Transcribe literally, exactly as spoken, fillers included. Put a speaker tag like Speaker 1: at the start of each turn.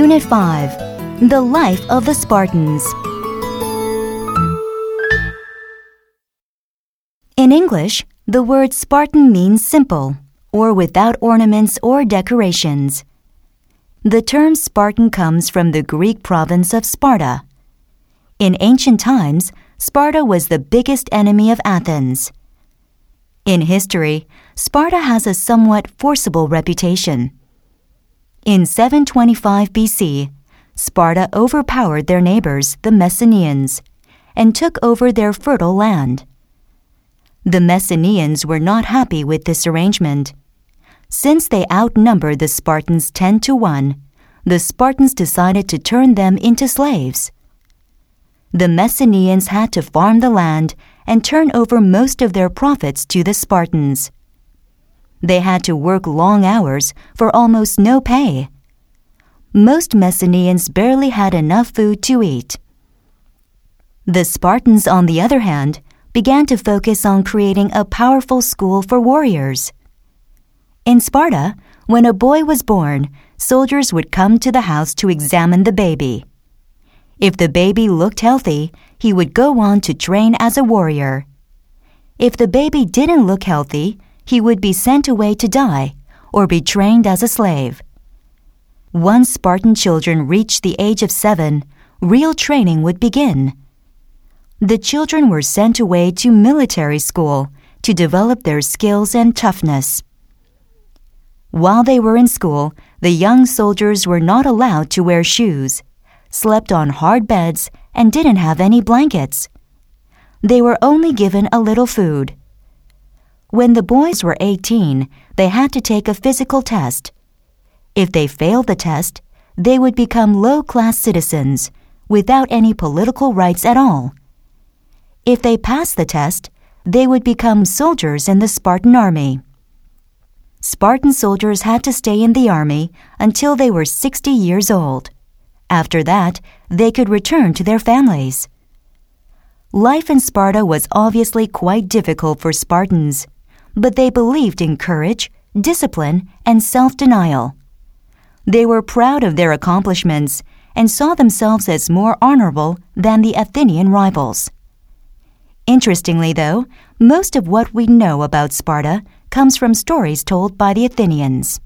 Speaker 1: Unit five, The Life of the Spartans. In English, the word Spartan means simple, or without ornaments or decorations. The term Spartan comes from the Greek province of Sparta. In ancient times, Sparta was the biggest enemy of Athens. In history, Sparta has a somewhat forcible reputation. In seven twenty-five B C, Sparta overpowered their neighbors, the Messenians, and took over their fertile land. The Messenians were not happy with this arrangement. Since they outnumbered the Spartans ten to one, the Spartans decided to turn them into slaves. The Messenians had to farm the land and turn over most of their profits to the Spartans. They had to work long hours for almost no pay. Most Messenians barely had enough food to eat. The Spartans, on the other hand, began to focus on creating a powerful school for warriors. In Sparta, when a boy was born, soldiers would come to the house to examine the baby. If the baby looked healthy, he would go on to train as a warrior. If the baby didn't look healthy, he would be sent away to die or be trained as a slave. Once Spartan children reached the age of seven, real training would begin. The children were sent away to military school to develop their skills and toughness. While they were in school, the young soldiers were not allowed to wear shoes, slept on hard beds, and didn't have any blankets. They were only given a little food. When the boys were eighteen, they had to take a physical test. If they failed the test, they would become low-class citizens without any political rights at all. If they passed the test, they would become soldiers in the Spartan army. Spartan soldiers had to stay in the army until they were sixty years old. After that, they could return to their families. Life in Sparta was obviously quite difficult for Spartans, but they believed in courage, discipline, and self-denial. They were proud of their accomplishments and saw themselves as more honorable than the Athenian rivals. Interestingly, though, most of what we know about Sparta comes from stories told by the Athenians.